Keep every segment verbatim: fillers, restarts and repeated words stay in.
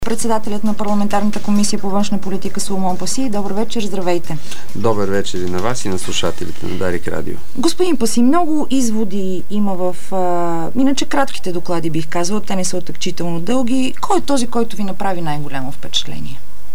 Председателят на парламентарната комисия по външна политика Соломон Паси. Добър вечер, здравейте. Добър вечер и на вас и на слушателите на Дарик Радио. Господин Паси, много изводи има в а, иначе кратките доклади, бих казал. Те не са отъкчително дълги. Кой е този, който ви направи най-голямо впечатление?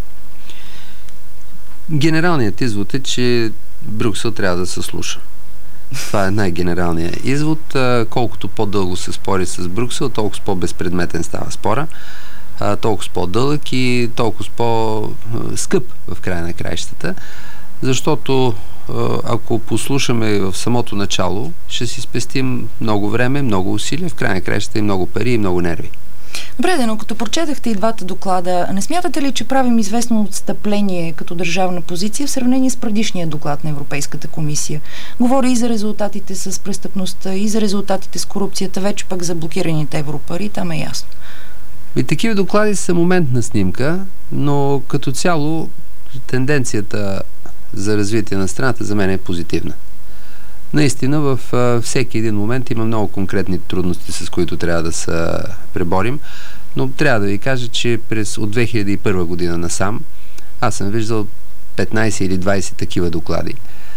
Генералният извод е, че Брюксел трябва да се слуша. Това е най-генералният извод. Колкото по-дълго се спори с Брюксел, толкова по-безпредметен става спора. Толкова по-дълъг и толкова по-скъп в края на краищата, защото ако послушаме в самото начало, ще си спестим много време, много усилия, в края на краищата и много пари и много нерви. Добре, но като прочетахте и двата доклада, не смятате ли, че правим известно отстъпление като държавна позиция в сравнение с предишния доклад на Европейската комисия? Говори и за резултатите с престъпността, и за резултатите с корупцията, вече пък за блокираните европари, там е ясно. И такива доклади са моментна снимка, но като цяло тенденцията за развитие на страната за мен е позитивна. Наистина във всеки един момент има много конкретни трудности, с които трябва да се преборим, но трябва да ви кажа, че през от две хиляди и първа година насам аз съм виждал петнайсет или двайсет такива доклади.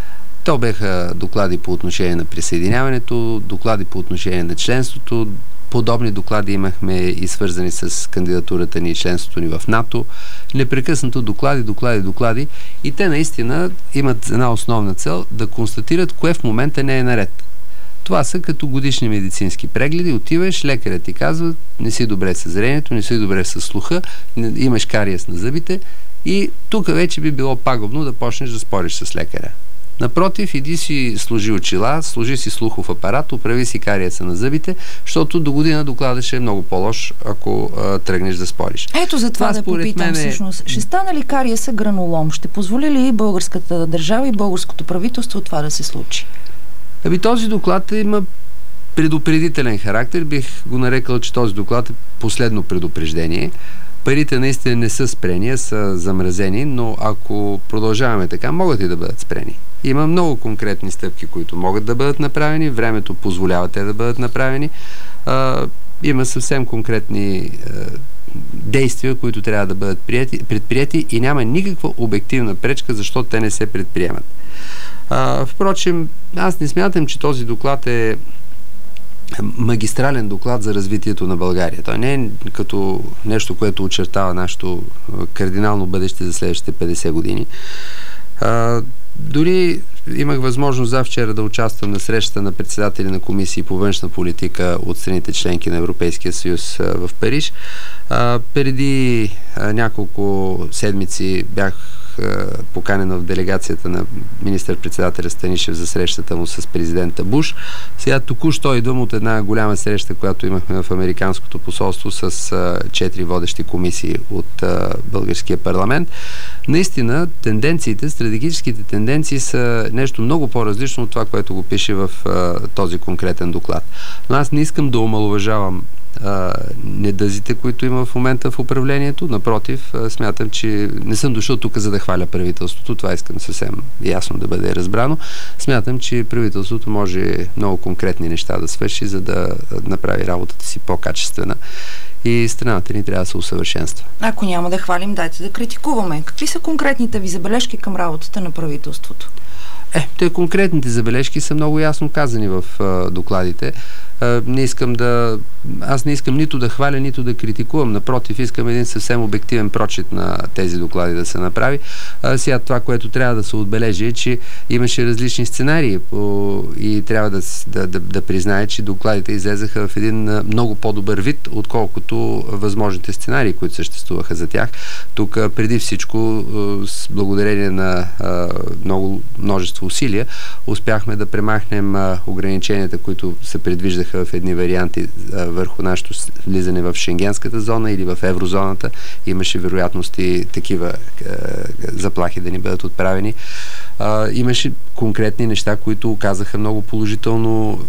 То бяха доклади по отношение на присъединяването, доклади по отношение на членството. Подобни доклади имахме и свързани с кандидатурата ни и членството ни в НАТО. Непрекъснато доклади, доклади, доклади. И те наистина имат една основна цел да констатират кое в момента не е наред. Това са като годишни медицински прегледи. Отиваш, лекарят ти казва, не си добре с зрението, не си добре с слуха, имаш кариес на зъбите и тук вече би било пагубно да почнеш да спориш с лекаря. Напротив, иди си сложи очила, сложи си слухов апарат, оправи си кариеса на зъбите, защото до година докладът ще е много по-лош, ако а, тръгнеш да спориш. Ето за това, това да попитам мен... всъщност. Ще стане ли кариеса гранулом? Ще позволи ли българската държава и българското правителство това да се случи? Аби този доклад има предупредителен характер. Бих го нарекал, че този доклад е последно предупреждение. Парите наистина не са спрени, са замразени, но ако продължаваме така, могат и да бъдат спрени. Има много конкретни стъпки, които могат да бъдат направени, времето позволява те да бъдат направени. А, има съвсем конкретни а, действия, които трябва да бъдат прияти, предприяти и няма никаква обективна пречка, защо те не се предприемат. А, впрочем, аз не смятам, че този доклад е магистрален доклад за развитието на България. Той не е като нещо, което очертава нашето кардинално бъдеще за следващите петдесет години. А, дори имах възможност завчера да участвам на среща на председатели на комисии по външна политика от страните членки на Европейския съюз а, в Париж. А, преди а, няколко седмици бях поканена в делегацията на министър-председателя Станишев за срещата му с президента Буш. Сега току-що идвам от една голяма среща, която имахме в Американското посолство с а, четири водещи комисии от а, българския парламент. Наистина, тенденциите, стратегическите тенденции са нещо много по-различно от това, което го пише в а, този конкретен доклад. Но аз не искам да омаловажавам недъзите, които има в момента в управлението. Напротив, смятам, че не съм дошъл тук за да хваля правителството. Това искам съвсем ясно да бъде разбрано. Смятам, че правителството може много конкретни неща да свърши, за да направи работата си по-качествена. И страната ни трябва да се усъвършенства. Ако няма да хвалим, дайте да критикуваме. Какви са конкретните ви забележки към работата на правителството? Е, те конкретните забележки са много ясно казани в а, докладите. А, не искам да... Аз не искам нито да хваля, нито да критикувам. Напротив, искам един съвсем обективен прочит на тези доклади да се направи. А, сега това, което трябва да се отбележи е, че имаше различни сценарии по... и трябва да, да, да, да признае, че докладите излезаха в един много по-добър вид, отколкото възможните сценарии, които съществуваха за тях. Тук преди всичко, с благодарение на а, много множество усилия, успяхме да премахнем а, ограниченията, които се предвиждаха в едни варианти а, върху нашето влизане в Шенгенската зона или в еврозоната. Имаше вероятности такива а, заплахи да ни бъдат отправени. А, имаше конкретни неща, които оказаха много положително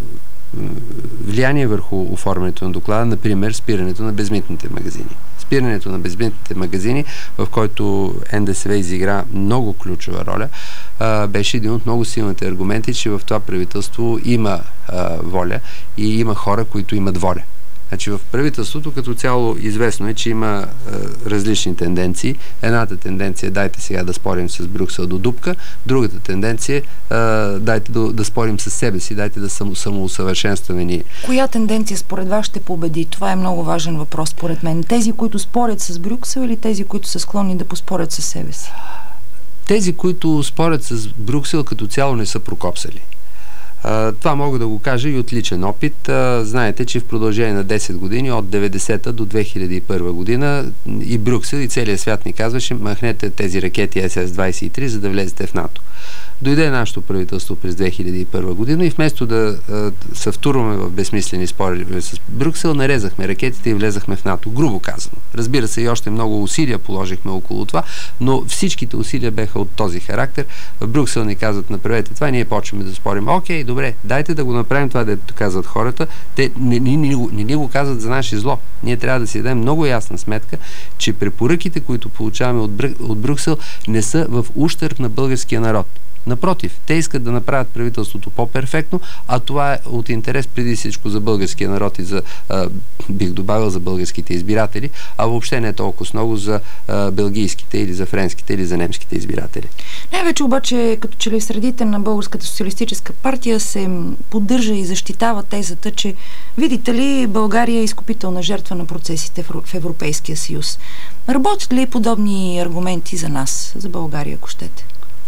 влияние върху оформянето на доклада, например спирането на безмитните магазини. Спирането на безмитните магазини, в който Н Д С В изигра много ключова роля, а, беше един от много силните аргументи, че в това правителство има а, воля и има хора, които имат воля. Значи в правителството като цяло известно е, че има е, различни тенденции. Едната тенденция е дайте сега да спорим с Брюксел до дупка, другата тенденция е дайте да, да спорим с себе си, дайте да само, самоусъвършенстваме ние. Коя тенденция според вас ще победи? Това е много важен въпрос според мен. Тези, които спорят с Брюксел или тези, които са склонни да поспорят със себе си? Тези, които спорят с Брюксел, като цяло не са прокопсали. Uh, това мога да го кажа и от личен опит. Uh, знаете, че в продължение на десет години, от деветдесета до две хиляди и първа година, и Брюксел, и целият свят ни казваше, махнете тези ракети Ес Ес двадесет и три, за да влезете в НАТО. Дойде нашето правителство през две хиляди и първа година и вместо да uh, се втурваме в безсмислени спори с Брюксел, нарезахме ракетите и влезахме в НАТО. Грубо казано. Разбира се, и още много усилия положихме около това, но всичките усилия беха от този характер. В Брюксел ни казват, направете това, ние почваме да спорим. Окей, добре, дайте да го направим това, дето казват хората. Те не, не, не, не, не го казват за наше зло. Ние трябва да си дадем много ясна сметка, че препоръките, които получаваме от, Брю, от Брюксел, не са в ущърб на българския народ. Напротив, те искат да направят правителството по-перфектно, а това е от интерес преди всичко за българския народ и за, а, бих добавил, за българските избиратели, а въобще не е толкова много за а, белгийските или за френските или за немските избиратели. Най-вече обаче, като че ли в средите на Българската социалистическа партия се поддържа и защитава тезата, че, видите ли, България е изкупителна жертва на процесите в Европейския съюз. Работят ли подобни аргументи за нас, за България, ако щете?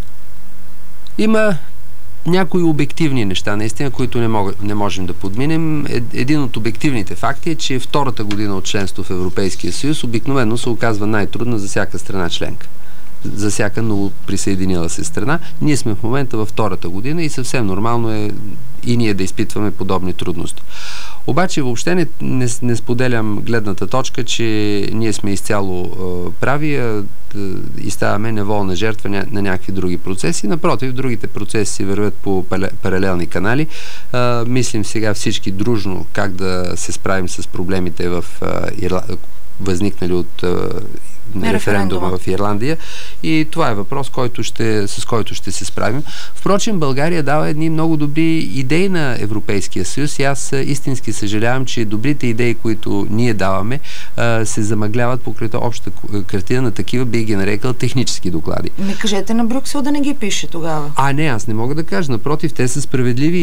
Има някои обективни неща, наистина, които не, мог, не можем да подминем. Един от обективните факти е, че втората година от членство в Европейския съюз обикновено се оказва най-трудна за всяка страна членка. За всяка ново присъединила се страна. Ние сме в момента във втората година и съвсем нормално е и ние да изпитваме подобни трудности. Обаче въобще не, не, не споделям гледната точка, че ние сме изцяло е, прави е, и ставаме неволна жертва на, на някакви други процеси. Напротив, другите процеси си вървят по паралелни канали. Е, мислим сега всички дружно как да се справим с проблемите в е, Ирла... възникнали от е, референдума. референдума в Ирландия. И това е въпрос, който ще, с който ще се справим. Впрочем, България дава едни много добри идеи на Европейския съюз и аз истински съжалявам, че добрите идеи, които ние даваме, се замъгляват покрай обща картина на такива, би ги нарекал, технически доклади. Не кажете на Брюксел да не ги пише тогава. А, не, аз не мога да кажа. Напротив, те са справедливи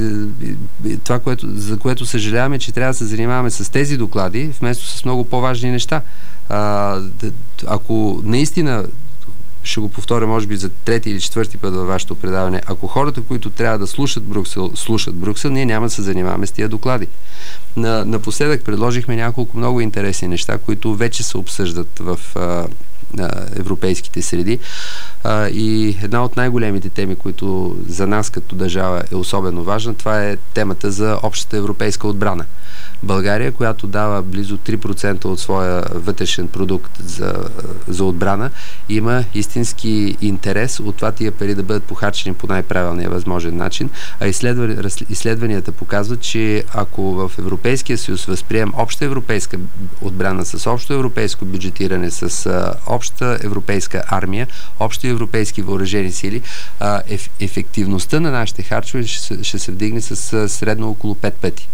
и това, което, за което съжаляваме, че трябва да се занимаваме с тези доклади, вместо с много по-важни неща. А, ако наистина, ще го повторя може би за трети или четвърти път във вашето предаване, ако хората, които трябва да слушат Брюксел, слушат Брюксел, ние няма да се занимаваме с тия доклади. На, напоследък предложихме няколко много интересни неща, които вече се обсъждат в а, европейските среди. А, и една от най-големите теми, които за нас като държава е особено важна, това е темата за общата европейска отбрана. България, която дава близо три процента от своя вътрешен продукт за, за отбрана, има истински интерес от това тия пари да бъдат похарчени по най-правилния възможен начин, а изследва, изследванията показват, че ако в Европейския съюз възприем обща европейска отбрана с общо европейско бюджетиране, с а, обща европейска армия, общи европейски въоръжени сили, а, еф, ефективността на нашите харчове ще, ще се вдигне с а, средно около пет пъти.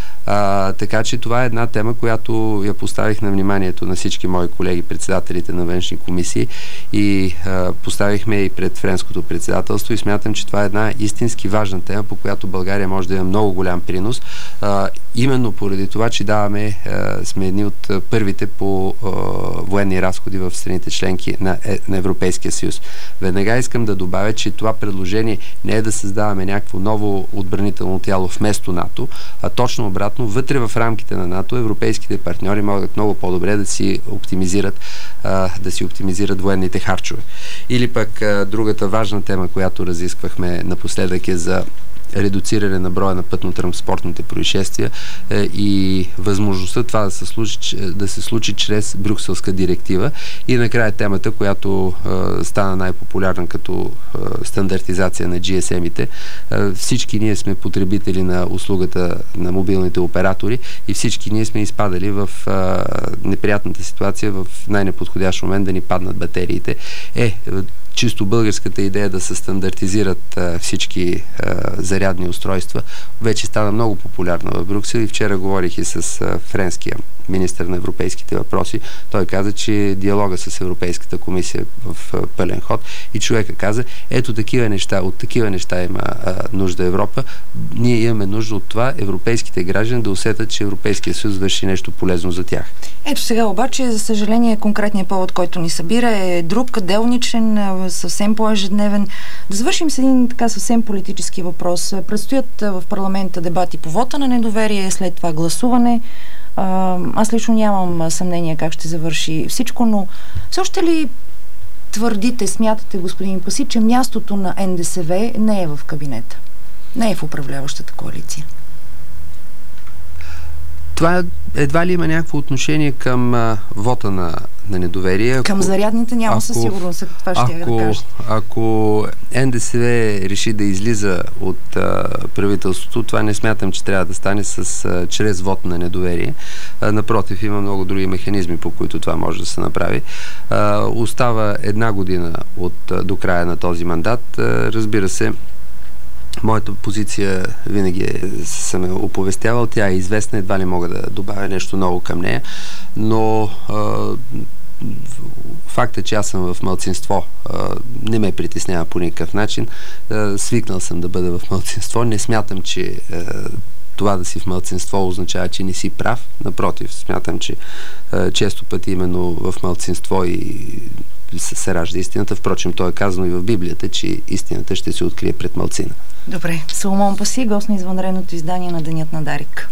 А, така че това е една тема, която я поставих на вниманието на всички мои колеги, председателите на външни комисии и а, поставихме и пред френското председателство и смятам, че това е една истински важна тема, по която България може да има много голям принос. А, именно поради това, че даваме, а, сме едни от първите по а, военни разходи в страните членки на, е, на Европейския съюз. Веднага искам да добавя, че това предложение не е да създаваме някакво ново отбранително тяло вместо НАТО, а точно обратно, вътре в рамките на НАТО европейските партньори могат много по-добре да си оптимизират, а, да си оптимизират военните харчове. Или пък а, другата важна тема, която разисквахме напоследък е за редуциране на броя на пътно-транспортните происшествия е, и възможността това да се случи, да се случи чрез Брюкселска директива. И накрая темата, която е, стана най-популярна като е, стандартизация на джи ес ем-ите. Е, всички ние сме потребители на услугата на мобилните оператори и всички ние сме изпадали в е, неприятната ситуация в най-неподходящ момент да ни паднат батериите. Е, чисто българската идея да се стандартизират а, всички а, зарядни устройства вече стана много популярна в Брюксел и вчера говорих и с а, френския министър на европейските въпроси. Той каза, че диалога с Европейската комисия в а, пълен ход и човека каза, ето такива неща, от такива неща има а, нужда Европа. Ние имаме нужда от това европейските граждани да усетят, че Европейския съюз върши нещо полезно за тях. Ето сега обаче, за съжаление, конкретният повод, който ни събира е друг, делничен, съвсем по-ежедневен. Да завършим с един така съвсем политически въпрос. Предстоят в парламента дебати по вота на недоверие, след това гласуване. Аз лично нямам съмнение как ще завърши всичко, но все още ли твърдите, смятате, господин Паси, че мястото на Н Д С В не е в кабинета, не е в управляващата коалиция? Това едва ли има някакво отношение към а, вота на, на недоверие. Ако, към зарядните няма ако, със сигурност, това ще ако, да кажете. Ако Н Д С В реши да излиза от а, правителството, това не смятам, че трябва да стане с, а, чрез вод на недоверие. А, напротив, има много други механизми, по които това може да се направи. А, остава една година от, а, до края на този мандат. А, разбира се, моята позиция винаги е, съм е оповестявал, тя е известна, едва ли мога да добавя нещо ново към нея, но а, факта, че аз съм в малцинство, а, не ме притеснява по никакъв начин. А, свикнал съм да бъда в малцинство, не смятам, че а, това да си в малцинство означава, че не си прав. Напротив, смятам, че а, често пъти именно в малцинство и се ражда истината. Впрочем, то е казано и в Библията, че истината ще се открие пред малцина. Добре. Соломон Паси, гост на извънредното издание на Денят на Дарик.